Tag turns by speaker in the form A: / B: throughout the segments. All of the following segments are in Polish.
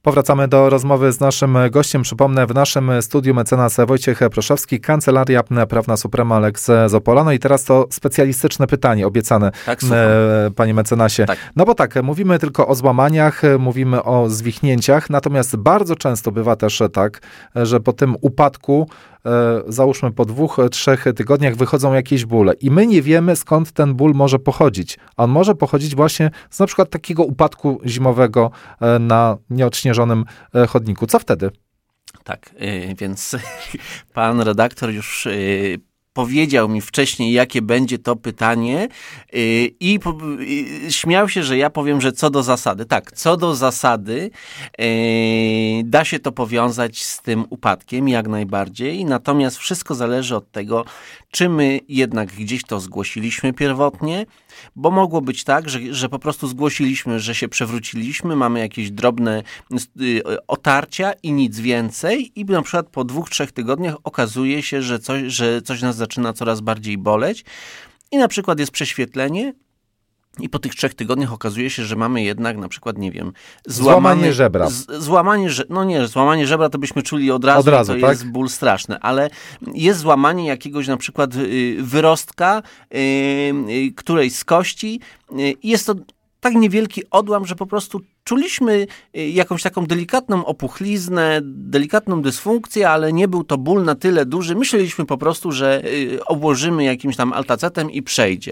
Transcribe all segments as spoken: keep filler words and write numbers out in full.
A: Powracamy do rozmowy z naszym gościem. Przypomnę, w naszym studiu mecenas Wojciech Proszowski, Kancelaria Prawna Suprema Lex z Opola. No i teraz to specjalistyczne pytanie obiecane,
B: tak,
A: panie mecenasie.
B: Tak.
A: No bo tak, mówimy tylko o złamaniach, mówimy o zwichnięciach, natomiast bardzo często bywa też tak, że po tym upadku, załóżmy po dwóch, trzech tygodniach wychodzą jakieś bóle i my nie wiemy, skąd ten ból może pochodzić. On może pochodzić właśnie z na przykład takiego upadku zimowego na nieodśnieżonym chodniku. Co wtedy?
B: Tak, yy, więc pan redaktor już yy, powiedział mi wcześniej, jakie będzie to pytanie yy, i po, yy, śmiał się, że ja powiem, że co do zasady. Tak, co do zasady yy, da się to powiązać z tym upadkiem jak najbardziej, natomiast wszystko zależy od tego, czy my jednak gdzieś to zgłosiliśmy pierwotnie, bo mogło być tak, że, że po prostu zgłosiliśmy, że się przewróciliśmy, mamy jakieś drobne y, otarcia i nic więcej i na przykład po dwóch, trzech tygodniach okazuje się, że coś, że coś nas zaczyna coraz bardziej boleć i na przykład jest prześwietlenie i po tych trzech tygodniach okazuje się, że mamy jednak na przykład, nie wiem, złamane,
A: złamanie żebra.
B: Z, złamanie, no nie, złamanie żebra to byśmy czuli od razu,
A: od razu
B: to
A: tak?
B: jest ból straszny, ale jest złamanie jakiegoś na przykład y, wyrostka, y, y, którejś z kości i y, jest to tak niewielki odłam, że po prostu czuliśmy jakąś taką delikatną opuchliznę, delikatną dysfunkcję, ale nie był to ból na tyle duży. Myśleliśmy po prostu, że obłożymy jakimś tam altacetem i przejdzie.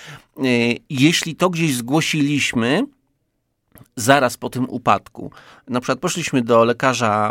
B: Jeśli to gdzieś zgłosiliśmy zaraz po tym upadku, na przykład poszliśmy do lekarza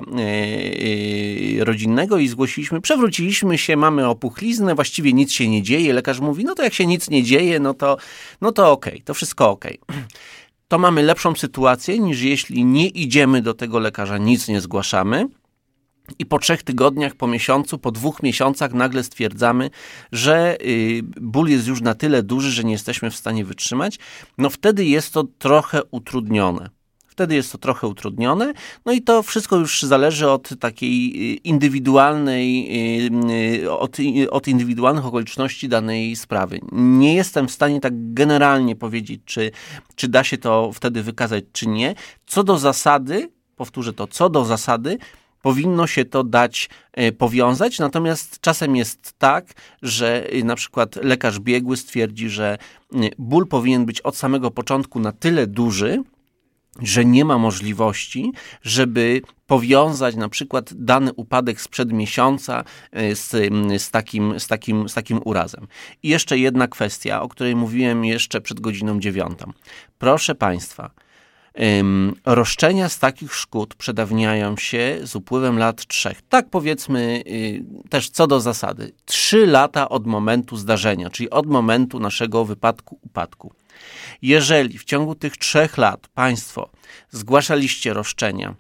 B: rodzinnego i zgłosiliśmy, przewróciliśmy się, mamy opuchliznę, właściwie nic się nie dzieje. Lekarz mówi, no to jak się nic nie dzieje, no to, no to okej, to wszystko okej. To mamy lepszą sytuację, niż jeśli nie idziemy do tego lekarza, nic nie zgłaszamy i po trzech tygodniach, po miesiącu, po dwóch miesiącach nagle stwierdzamy, że y, ból jest już na tyle duży, że nie jesteśmy w stanie wytrzymać, no wtedy jest to trochę utrudnione. Wtedy jest to trochę utrudnione, no i to wszystko już zależy od takiej indywidualnej, od, od indywidualnych okoliczności danej sprawy. Nie jestem w stanie tak generalnie powiedzieć, czy, czy da się to wtedy wykazać, czy nie. Co do zasady, powtórzę to, co do zasady, powinno się to dać powiązać, natomiast czasem jest tak, że na przykład lekarz biegły stwierdzi, że ból powinien być od samego początku na tyle duży, że nie ma możliwości, żeby powiązać na przykład dany upadek sprzed miesiąca z, z, takim, z, takim, z takim urazem. I jeszcze jedna kwestia, o której mówiłem jeszcze przed godziną dziewiątą. Proszę Państwa, ym, roszczenia z takich szkód przedawniają się z upływem lat trzech. Tak powiedzmy y, też co do zasady. Trzy lata od momentu zdarzenia, czyli od momentu naszego wypadku, upadku. Jeżeli w ciągu tych trzech lat Państwo zgłaszaliście roszczenia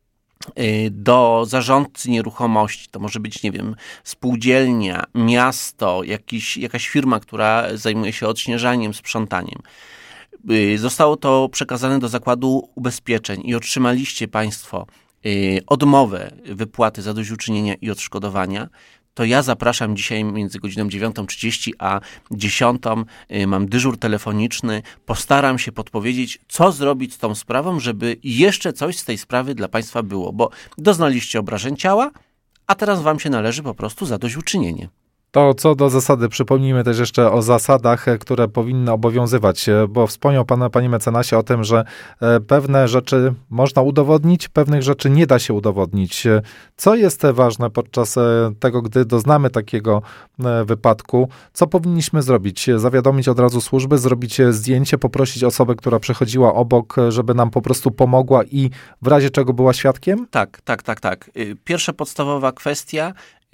B: do zarządcy nieruchomości, to może być, nie wiem, spółdzielnia, miasto, jakiś, jakaś firma, która zajmuje się odśnieżaniem, sprzątaniem, zostało to przekazane do Zakładu Ubezpieczeń i otrzymaliście Państwo odmowę wypłaty zadośćuczynienia i odszkodowania, to ja zapraszam dzisiaj między godziną dziewiątą trzydzieści a dziesiątą. Mam dyżur telefoniczny. Postaram się podpowiedzieć, co zrobić z tą sprawą, żeby jeszcze coś z tej sprawy dla Państwa było, bo doznaliście obrażeń ciała, a teraz Wam się należy po prostu zadośćuczynienie.
A: To co do zasady, przypomnijmy też jeszcze o zasadach, które powinny obowiązywać, bo wspomniał Pan, Panie mecenasie, o tym, że pewne rzeczy można udowodnić, pewnych rzeczy nie da się udowodnić. Co jest ważne podczas tego, gdy doznamy takiego wypadku? Co powinniśmy zrobić? Zawiadomić od razu służby, zrobić zdjęcie, poprosić osobę, która przechodziła obok, żeby nam po prostu pomogła i w razie czego była świadkiem?
B: Tak, tak, tak, tak. Pierwsza podstawowa kwestia,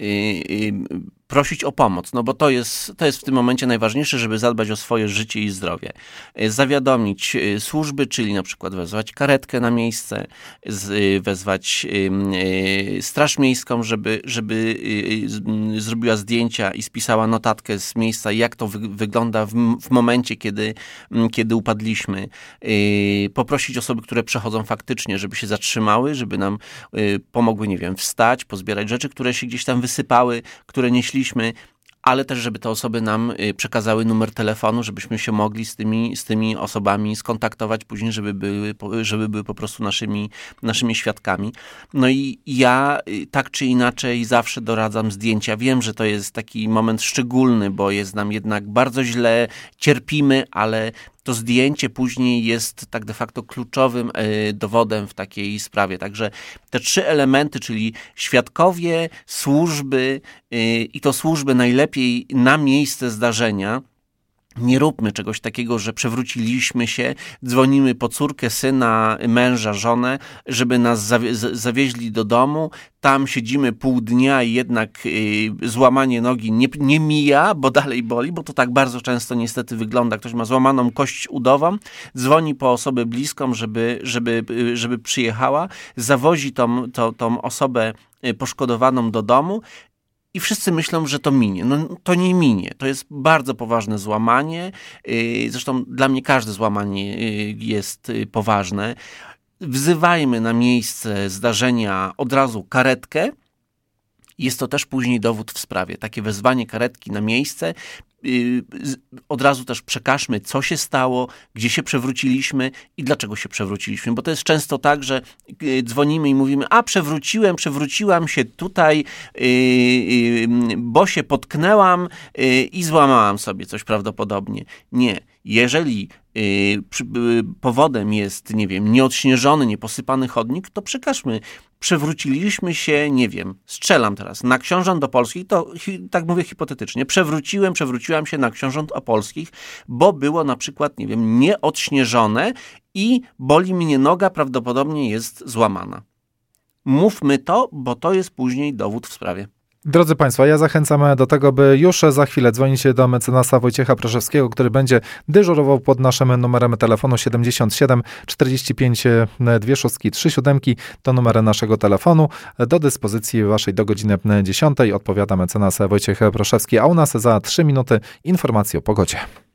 B: prosić o pomoc, no bo to jest, to jest w tym momencie najważniejsze, żeby zadbać o swoje życie i zdrowie. Zawiadomić służby, czyli na przykład wezwać karetkę na miejsce, wezwać straż miejską, żeby, żeby zrobiła zdjęcia i spisała notatkę z miejsca, jak to wy, wygląda w, w momencie, kiedy, kiedy upadliśmy. Poprosić osoby, które przechodzą faktycznie, żeby się zatrzymały, żeby nam pomogły, nie wiem, wstać, pozbierać rzeczy, które się gdzieś tam wysypały, które nieśliśmy, ale też, żeby te osoby nam przekazały numer telefonu, żebyśmy się mogli z tymi, z tymi osobami skontaktować później, żeby były, żeby były po prostu naszymi, naszymi świadkami. No i ja tak czy inaczej zawsze doradzam zdjęcia. Wiem, że to jest taki moment szczególny, bo jest nam jednak bardzo źle, cierpimy, ale to zdjęcie później jest tak de facto kluczowym dowodem w takiej sprawie. Także te trzy elementy, czyli świadkowie, służby i to służby najlepiej na miejsce zdarzenia. Nie róbmy czegoś takiego, że przewróciliśmy się, dzwonimy po córkę, syna, męża, żonę, żeby nas zawie- zawieźli do domu. Tam siedzimy pół dnia i jednak y, złamanie nogi nie, nie mija, bo dalej boli, bo to tak bardzo często niestety wygląda. Ktoś ma złamaną kość udową, dzwoni po osobę bliską, żeby, żeby, żeby przyjechała, zawozi tą, tą, tą osobę poszkodowaną do domu. I wszyscy myślą, że to minie. No to nie minie. To jest bardzo poważne złamanie. Zresztą dla mnie każde złamanie jest poważne. Wzywajmy na miejsce zdarzenia od razu karetkę. Jest to też później dowód w sprawie. Takie wezwanie karetki na miejsce. Od razu też przekażmy, co się stało, gdzie się przewróciliśmy i dlaczego się przewróciliśmy. Bo to jest często tak, że dzwonimy i mówimy, a przewróciłem, przewróciłam się tutaj, bo się potknęłam i złamałam sobie coś prawdopodobnie. Nie. Jeżeli powodem jest, nie wiem, nieodśnieżony, nieposypany chodnik, to przekażmy. Przewróciliśmy się, nie wiem, strzelam teraz, na Książąt Opolskich, to tak mówię hipotetycznie, przewróciłem, przewróciłam się na Książąt Opolskich, bo było na przykład, nie wiem, nieodśnieżone i boli mnie noga, prawdopodobnie jest złamana. Mówmy to, bo to jest później dowód w sprawie.
A: Drodzy Państwo, ja zachęcam do tego, by już za chwilę dzwonić do mecenasa Wojciecha Proszewskiego, który będzie dyżurował pod naszym numerem telefonu siedemdziesiąt siedem czterdzieści pięć dwie szóstki trzy siódemki. To numer naszego telefonu. Do dyspozycji Waszej do godziny dziesiątej odpowiada mecenas Wojciech Proszewski, a u nas za trzy minuty informacje o pogodzie.